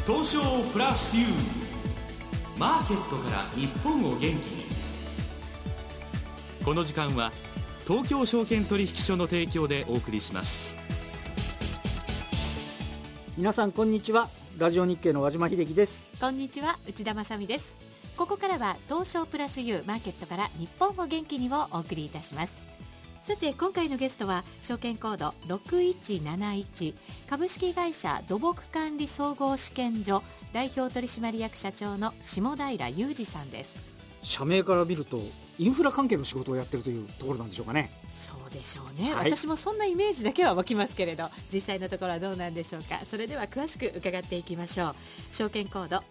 東証プラス U マーケットから日本を元気に。この時間は東京証券取引所の提供でお送りします。 皆さんこんにちは。ラジオ日経の和島秀樹です。 こんにちは、内田まさみです。ここからは東証プラス U マーケットから日本を元気にをお送りいたします。さて今回のゲストは証券コード6171株式会社土木管理総合試験所代表取締役社長の下平裕二さんです。 社名から見るとインフラ関係の仕事をやってるというところなんでしょうかね。 そうでしょうね、 はい、 私もそんなイメージだけは湧きますけれど、実際のところはどうなんでしょうか。それでは詳しく伺っていきましょう。証券コード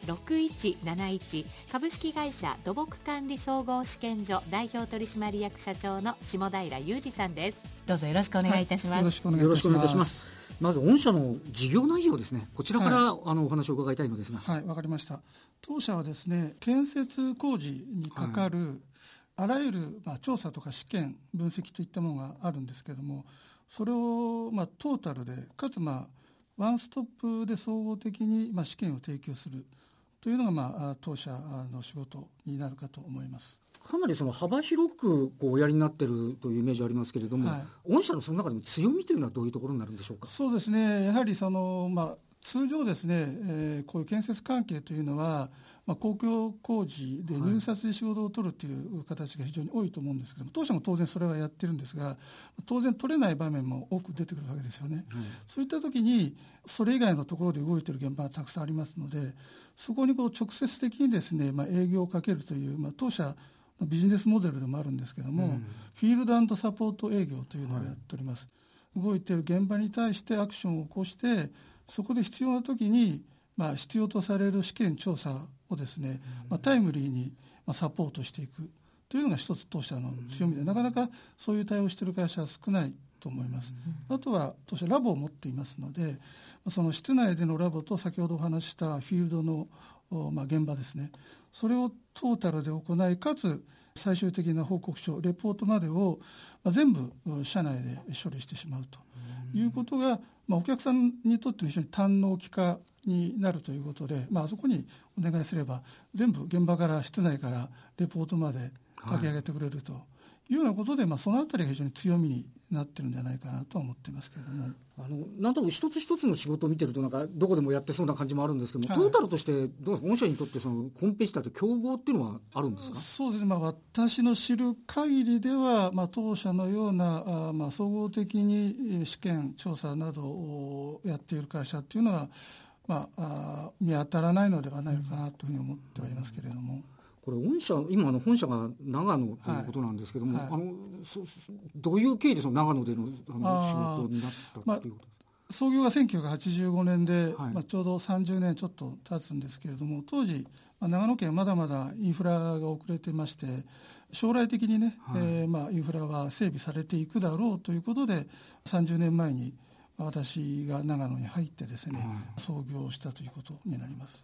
6171株式会社土木管理総合試験所代表取締役社長の下平裕二さんです。どうぞよろしくお願いいたします。 よろしくお願いいたします。まず御社の事業内容ですね、こちらから、お話を伺いたいのですが。 はい、わかりました。当社はですね、建設工事にかかる、あらゆる、調査とか試験分析といったものがあるんですけれども、それを、トータルでかつ、ワンストップで総合的に、試験を提供するというのが、当社の仕事になるかと思います。 かなりその幅広くおやりになっているというイメージありますけれども、御社のその中でも強みというのはどういうところになるんでしょうか。 そうですね、やはり通常ですね、こういう建設関係というのは、公共工事で入札で仕事を取るという形が非常に多いと思うんですけども、当社も当然それはやってるんですが、当然取れない場面も多く出てくるわけですよね。そういった時にそれ以外のところで動いている現場がたくさんありますので、そこに直接的にですね、営業をかけるという、当社ビジネスモデルでもあるんですけども、フィールド&サポート営業というのをやっております。動いている現場に対してアクションを起こして、そこで必要な時に、必要とされる試験調査をですね、タイムリーにサポートしていくというのが一つ当社の強みで、なかなかそういう対応している会社は少ないと思います。あとは当社ラボを持っていますので、その室内でのラボと先ほどお話したフィールドの現場ですね、それをトータルで行い、かつ最終的な報告書レポートまでを全部社内で処理してしまうということが、お客さんにとっての非常に堪能機化になるということで、あそこにお願いすれば全部現場から室内からレポートまで書き上げてくれるというようなことで、そのあたりが非常に強みになってるんじゃないかなとは思っていますけれども、 なんとなく一つ一つの仕事を見てるとどこでもやってそうな感じもあるんですけども、トータルとしてどうですか、御社にとってそのコンペティターと競合っていうのはあるんですか。 そうですね、私の知る限りでは、当社のような総合的に試験調査などをやっている会社っていうのは、見当たらないのではないかなというふうに思ってはいますけれども、 これ今本社が長野ということなんですけども、どういう経緯でその長野での仕事になったということですか。 創業が1985年で、ちょうど30年ちょっと経つんですけれども、当時、長野県はまだまだインフラが遅れていまして、将来的にね、インフラは整備されていくだろうということで、30年前に私が長野に入ってですね、創業したということになります。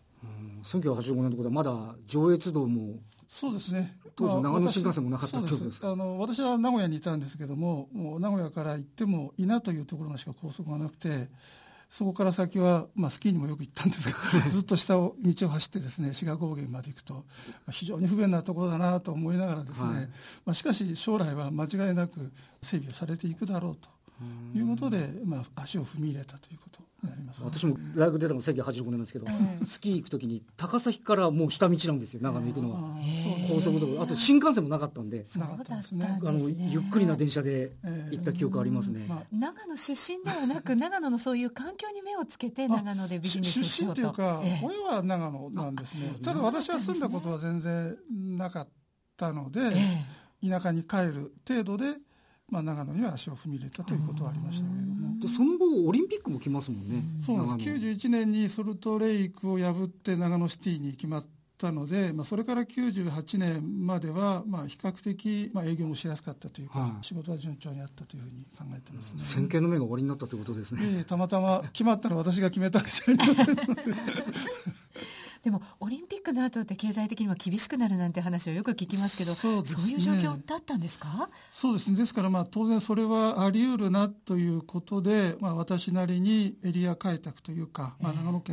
1985年のことはまだ上越道も、 そうですね、 当時長野新幹線もなかったということですか。 私は名古屋にいたんですけども、もう名古屋から行っても伊那というところまでしか高速がなくて、そこから先は、スキーにもよく行ったんですがずっと下を道を走ってですね、志賀高原まで行くと非常に不便なところだなと思いながらですね、しかし将来は間違いなく整備をされていくだろうということで、足を踏み入れたということになります、ね。 私も大学出たの1985年なんですけど、スキー行くときに高崎からもう下道なんですよ、長野行くのは。高速道路、あと新幹線もなかったんで、 なかったですね。 ゆっくりな電車で行った記憶ありますね。 長野出身ではなく長野のそういう環境に目をつけて長野でビジネスをしようと。 出身というか、親は長野なんですね。ただ私は住んだことは全然なかったので、田舎に帰る程度で長野には足を踏み入れたということはありましたけれども、 でその後オリンピックも来ますもんね。 そうなんです。91年にソルトレイクを破って長野シティに決まったので、それから98年までは比較的営業もしやすかったというか、仕事は順調にあったというふうに考えてますね。 先見の目が終わりになったということですね。 たまたま決まったのは私が決めたわけじゃありませんのででもオリンピックの後って経済的にも厳しくなるなんて話をよく聞きますけど、そういう状況ってあったんですか。 そうですね。ですから当然それはあり得るなということで、私なりにエリア開拓というか、長野県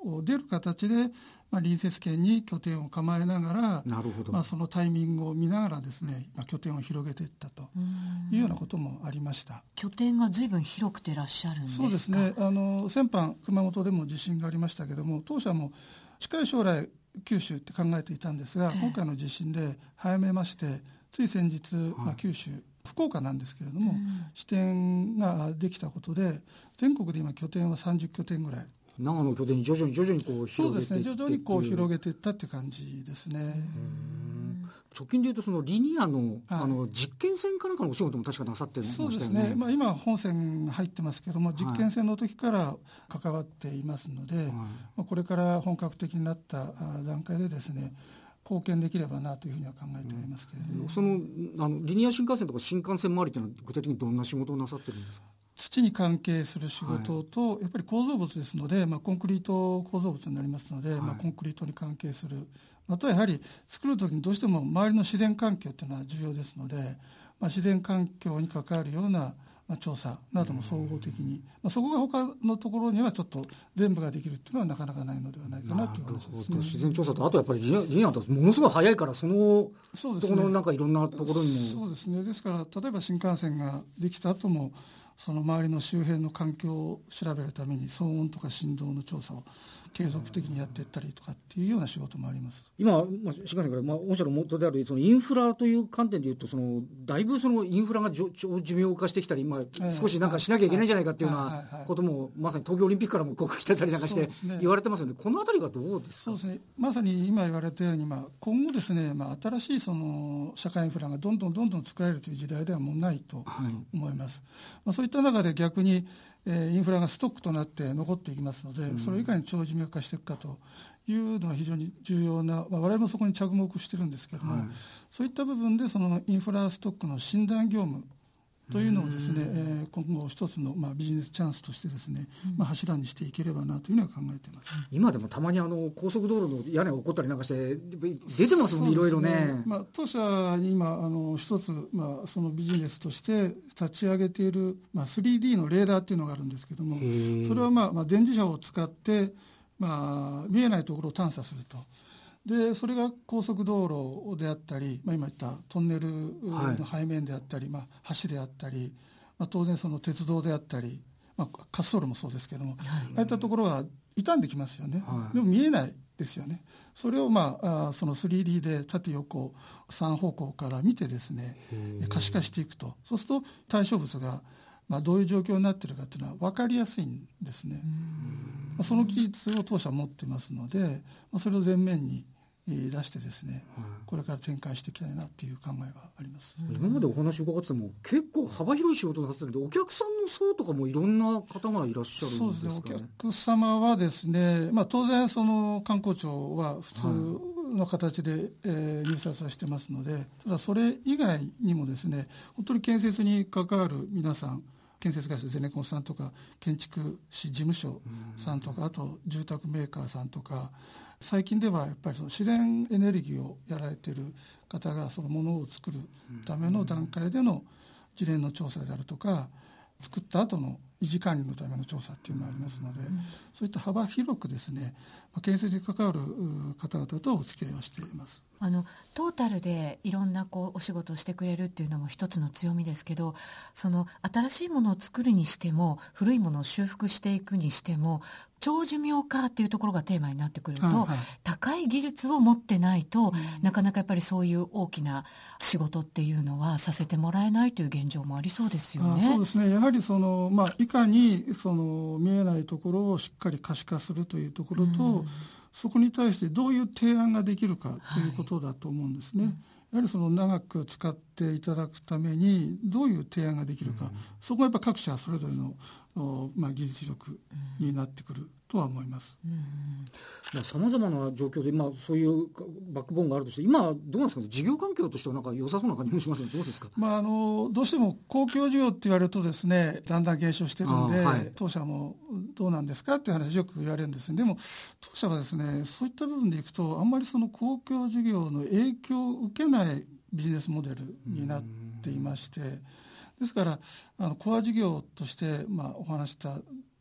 出る形で、隣接県に拠点を構えながら、 なるほど、 そのタイミングを見ながらですね、拠点を広げていったというようなこともありました。 拠点が随分広くてらっしゃるんですか？ そうですね、先般熊本でも地震がありましたけども、当社も近い将来九州って考えていたんですが、今回の地震で早めまして、つい先日、九州福岡なんですけれども、支店ができたことで、全国で今拠点は30拠点ぐらい、 長野拠点に徐々にこう広げていって、 そうですね、徐々にこう広げていったっていう感じですね。 直近でいうとそのリニアの、実験線かなんかのお仕事も確かなさってましたよね。 そうですね、今本線入ってますけども、実験線の時から関わっていますので、これから本格的になった段階でですね、貢献できればなというふうには考えておりますけれども、 そのリニア新幹線とか新幹線周りというのは具体的にどんな仕事をなさってるんですか？ 土に関係する仕事と、やっぱり構造物ですので、コンクリート構造物になりますので、コンクリートに関係する、あとはやはり作るときにどうしても周りの自然環境というのは重要ですので、自然環境に関わるような調査なども総合的に、そこが他のところにはちょっと全部ができるというのはなかなかないのではないかなという話ですね。 自然調査と、あとやっぱりリニアだとものすごい早いから、そのところのなんかいろんなところにも、 そうですね、ですから例えば新幹線ができた後も、その周りの周辺の環境を調べるために騒音とか振動の調査を継続的にやっていったりとかっていうような仕事もあります。 今、新幹線から、御社の元であるそのインフラという観点でいうと、だいぶそのインフラが寿命化してきたり、少しなんかしなきゃいけないんじゃないかっていうようなことも、まさに東京オリンピックからも来てたりなんかして言われてますよね。このあたりがどうですか？ そうですね、まさに今言われたように、今後ですね、新しいその社会インフラがどんどん作られるという時代ではもうないと思います。そういった中で逆にインフラがストックとなって残っていきますので、それをいかに長寿命化していくかというのは非常に重要な、我々もそこに着目してるんですけれども、そういった部分でそのインフラストックの診断業務というのをですね、今後一つのビジネスチャンスとしてですね、柱にしていければなというのは考えています。 今でもたまに高速道路の屋根が起こったりなんかして出てますもんね、いろいろね。 当社に今一つ、そのビジネスとして立ち上げている、3D のレーダーっていうのがあるんですけども、それは電磁石を使って、見えないところを探査すると。でそれが高速道路であったり、今言ったトンネルの背面であったり、橋であったり、当然その鉄道であったり、滑走路もそうですけども、ああいったところは傷んできますよね、でも見えないですよね。それをその 3D で縦横3方向から見てですね、可視化していくと。そうすると対象物がどういう状況になっているかというのは分かりやすいんですね。その技術を当社は持ってますので、それを前面に出してですね、これから展開していきたいなという考えはあります。 今までお話伺ってても結構幅広い仕事をなさってるんで、お客さんの層とかもいろんな方がいらっしゃるんですかね。そうですね、 お客様はですね、当然その観光庁は普通の形で、入札はしてますので、ただそれ以外にもですね、本当に建設に関わる皆さん、建設会社ゼネコンさんとか建築士事務所さんとか、あと住宅メーカーさんとか、最近ではやっぱりその自然エネルギーをやられている方がそのものを作るための段階での事例の調査であるとか、作った後の維持管理のための調査っていうのがありますので、そういった幅広くですね、建設に関わる方々とお付き合いをしています。 トータルでいろんなお仕事をしてくれるっていうのも一つの強みですけど、その新しいものを作るにしても古いものを修復していくにしても、長寿命化っていうところがテーマになってくると、高い技術を持ってないと、なかなかやっぱりそういう大きな仕事っていうのはさせてもらえないという現状もありそうですよね。 そうですね、やはりいかに見えないところをしっかり可視化するというところと、そこに対してどういう提案ができるかということだと思うんですね。やはり長く使っていただくためにどういう提案ができるか、そこはやっぱ各社それぞれの技術力になってくるとは思います。 さまざまな状況で、そういうバックボーンがあるとして、今どうなんですかね、事業環境としてはなんか良さそうな感じもしますね。どうですか？ どうしても公共事業って言われるとですね、だんだん減少してるんで、当社もどうなんですかっていう話よく言われるんです。でも当社はですね、そういった部分でいくとあんまりその公共事業の影響を受けないビジネスモデルになっていまして、ですからコア事業として、お話した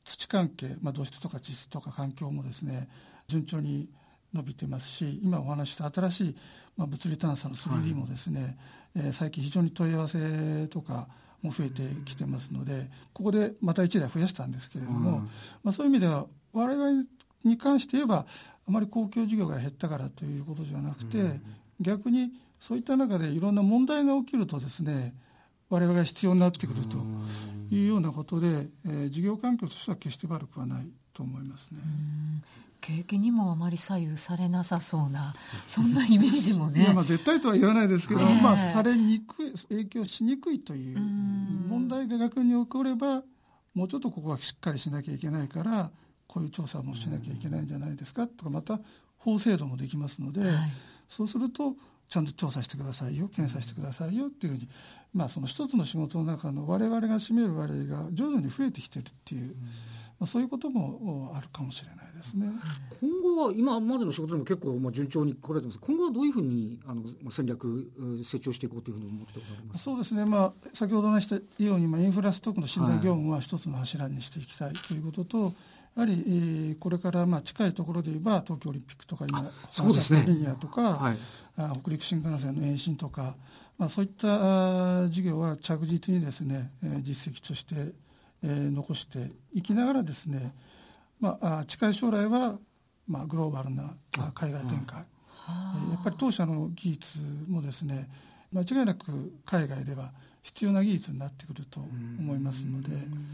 土関係、土質とか地質とか環境もですね順調に伸びてますし、今お話した新しい、物理探査の 3D もですね、最近非常に問い合わせとかも増えてきてますので、ここでまた1台増やしたんですけれども、そういう意味では我々に関して言えばあまり公共事業が減ったからということじゃなくて、逆にそういった中でいろんな問題が起きるとですね、我々が必要になってくるというようなことで、事業環境としては決して悪くはないと思いますね。 景気にもあまり左右されなさそうな、そんなイメージもね絶対とは言わないですけど、されにくい、影響しにくいという問題が逆に起これば、もうちょっとここはしっかりしなきゃいけないからこういう調査もしなきゃいけないんじゃないですかとか、また法制度もできますので、そうするとちゃんと調査してくださいよ、検査してくださいよっていうふうに、その一つの仕事の中の我々が占める割合が徐々に増えてきてるっていう、そういうこともあるかもしれないですね。 今後は今までの仕事でも結構順調に来られてます。今後はどういうふうに戦略成長していこうというふうに思っておられますか？ そうですね、先ほど話したように、インフラストックの信頼業務は一つの柱にしていきたいということと、やはり、これから近いところで言えば東京オリンピックとか今そうですね、 リニアとか、北陸新幹線の延伸とか、そういった事業は着実にですね、実績として残していきながらですね、近い将来は、グローバルな海外展開、やっぱり当社の技術もですね、間違いなく海外では必要な技術になってくると思いますので、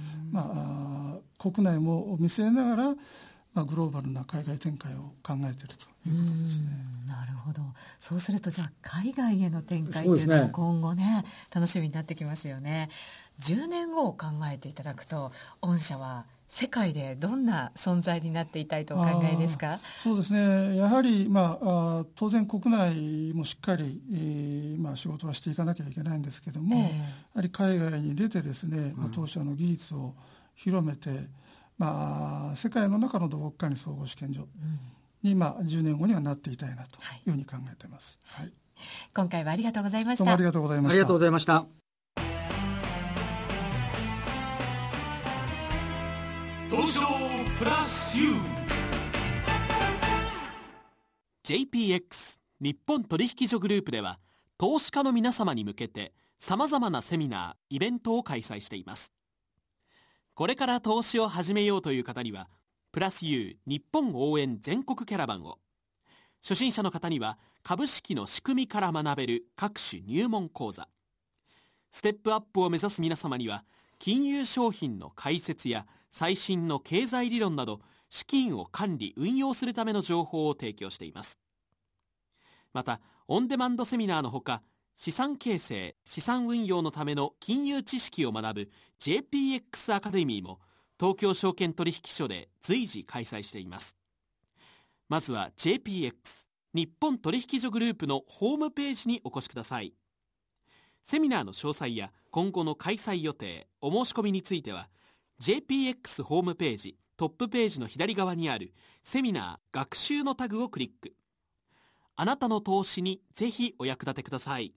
国内も見据えながら、グローバルな海外展開を考えているということですね。 なるほど。そうするとじゃあ海外への展開というのも今後ね、楽しみになってきますよね。10年後を考えていただくと、御社は世界でどんな存在になっていたいとお考えですか？ そうですね、やはり、当然国内もしっかり、仕事はしていかなきゃいけないんですけども、やはり海外に出てですね、当社の技術を広めて、世界の中のどこかに総合試験所に、10年後にはなっていたいなというふうに考えています。 今回はありがとうございました。 どうもありがとうございました。 ありがとうございました。 東証プラス U JPX 日本取引所グループでは、投資家の皆様に向けてさまざまなセミナーイベントを開催しています。これから投資を始めようという方には、プラス U 日本応援全国キャラバンを、初心者の方には株式の仕組みから学べる各種入門講座、ステップアップを目指す皆様には金融商品の解説や最新の経済理論など、資金を管理運用するための情報を提供しています。またオンデマンドセミナーのほか、資産形成資産運用のための金融知識を学ぶ JPX アカデミーも東京証券取引所で随時開催しています。まずは JPX 日本取引所グループのホームページにお越しください。セミナーの詳細や今後の開催予定、お申し込みについては JPX ホームページトップページの左側にあるセミナー学習のタグをクリック。あなたの投資にぜひお役立てください。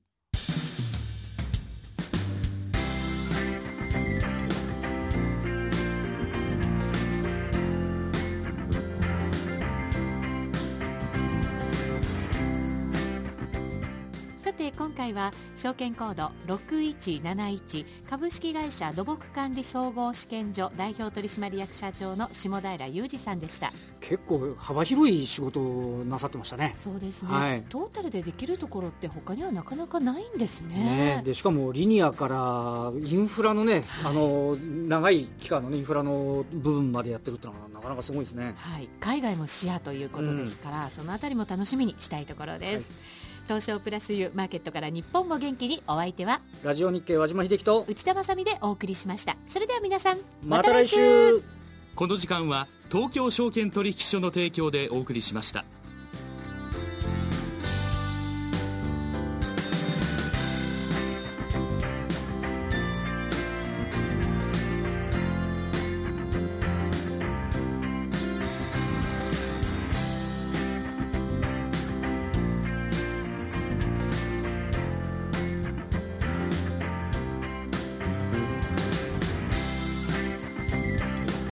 さて今回は証券コード6171株式会社土木管理総合試験所代表取締役社長の下平裕二さんでした。 結構幅広い仕事をなさってましたね。 そうですね、トータルでできるところって他にはなかなかないんですね。 でしかもリニアからインフラのね、長い期間の、インフラの部分までやってるってのはなかなかすごいですね。 海外も視野ということですから、そのあたりも楽しみにしたいところです。東証プラス U マーケットから日本も元気に、お相手はラジオ日経和島秀樹と内田まさみでお送りしました。それでは皆さんまた来週。 この時間は東京証券取引所の提供でお送りしました。